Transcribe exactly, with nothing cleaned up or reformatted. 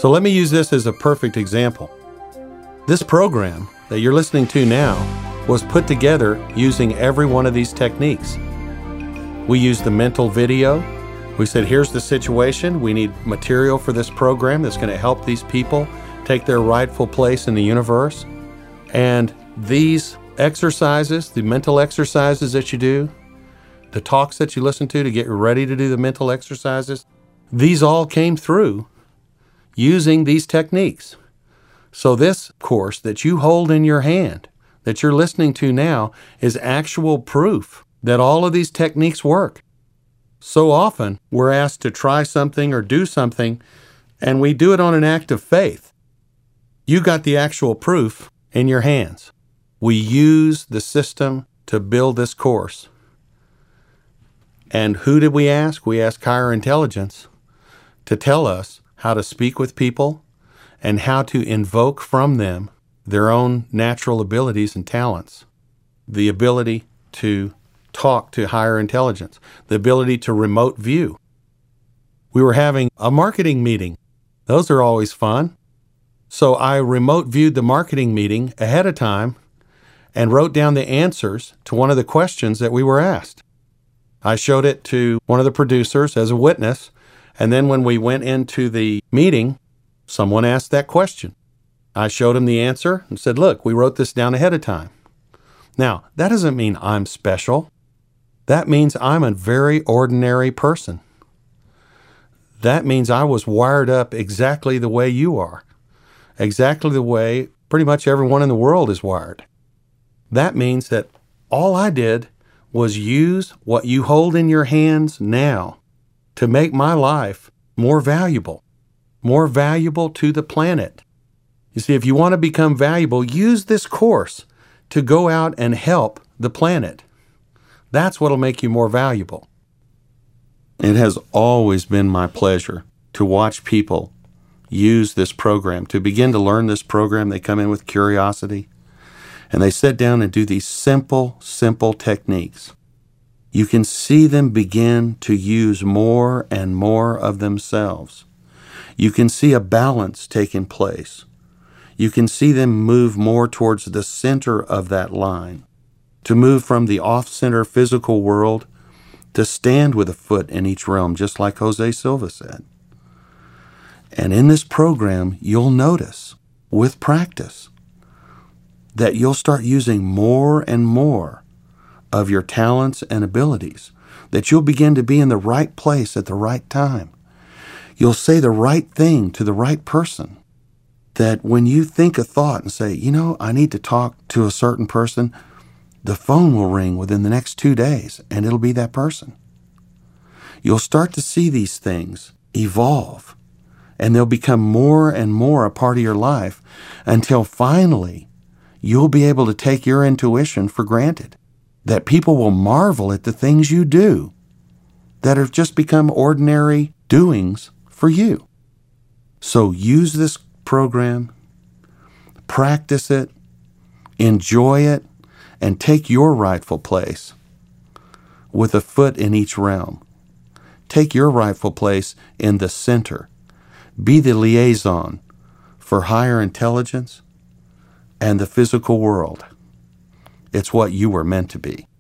So let me use this as a perfect example. This program that you're listening to now was put together using every one of these techniques. We used the mental video. We said, here's the situation. We need material for this program that's going to help these people take their rightful place in the universe. And these exercises, the mental exercises that you do, the talks that you listen to to get ready to do the mental exercises, these all came through using these techniques. So this course that you hold in your hand, that you're listening to now, is actual proof that all of these techniques work. So often we're asked to try something or do something, and we do it on an act of faith. You got the actual proof in your hands. We use the system to build this course. And who did we ask? We asked Higher Intelligence to tell us how to speak with people and how to invoke from them their own natural abilities and talents. The ability to talk to higher intelligence, the ability to remote view. We were having a marketing meeting. Those are always fun. So I remote viewed the marketing meeting ahead of time and wrote down the answers to one of the questions that we were asked. I showed it to one of the producers as a witness, and then when we went into the meeting, someone asked that question. I showed him the answer and said, look, we wrote this down ahead of time. Now, that doesn't mean I'm special. That means I'm a very ordinary person. That means I was wired up exactly the way you are, exactly the way pretty much everyone in the world is wired. That means that all I did was use what you hold in your hands now to make my life more valuable, more valuable to the planet. You see, if you want to become valuable, use this course to go out and help the planet. That's what'll make you more valuable. It has always been my pleasure to watch people use this program, to begin to learn this program. They come in with curiosity, and they sit down and do these simple, simple techniques. You can see them begin to use more and more of themselves. You can see a balance taking place. You can see them move more towards the center of that line, to move from the off-center physical world to stand with a foot in each realm, just like Jose Silva said. And in this program, you'll notice, with practice, that you'll start using more and more of your talents and abilities, that you'll begin to be in the right place at the right time. You'll say the right thing to the right person, that when you think a thought and say, you know, I need to talk to a certain person, the phone will ring within the next two days, and it'll be that person. You'll start to see these things evolve, and they'll become more and more a part of your life until finally you'll be able to take your intuition for granted, that people will marvel at the things you do that have just become ordinary doings for you. So use this program, practice it, enjoy it, and take your rightful place with a foot in each realm. Take your rightful place in the center. Be the liaison for higher intelligence and the physical world. It's what you were meant to be.